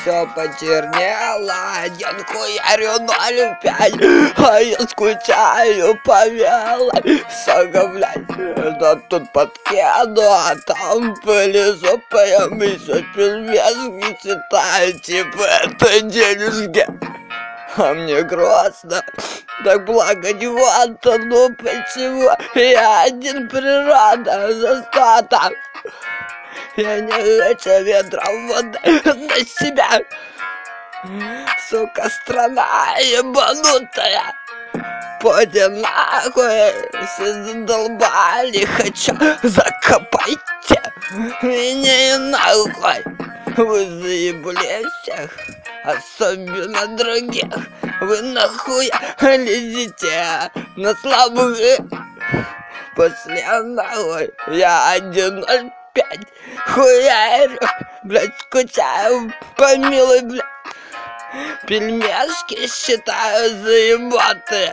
Все почернело, один хуярю 0,5, а я скучаю по белой. Сука, блядь, да тут подкеду, а там пылесопаем еще пельмешки читаю, типа это денежки. А мне грустно, так плакать охота, ну почему я один, природа застата. Я не хочу ветром воды на себя. Сука, страна ебанутая. Пойди нахуй, все задолбали, хочу закопайте меня и нахуй. Вы заебали всех, особенно других. Вы нахуй лезете на слабых. После нахуй я 1,05 хуярю, блять, скучаю по милой, блять. Пельмешки считаю заебатые.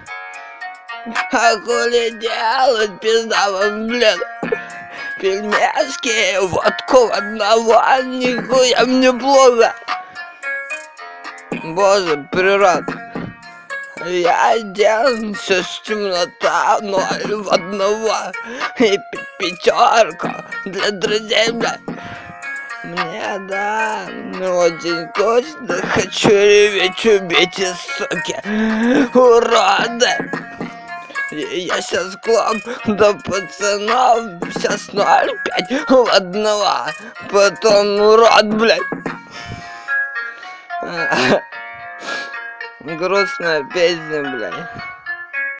А хули делать, пизда вам, блин. Пельмешки, водку одного, нихуя мне плохо. Боже, природ. Я один, все с темнота, 0 в 1. И пятерку для друзей, блядь. Мне, да, очень точно хочу реветь, убейте, суки, уроды. Я сейчас клоп до пацанов, сейчас 0,5 в 1, потом урод, блядь. Грустная песня, блядь.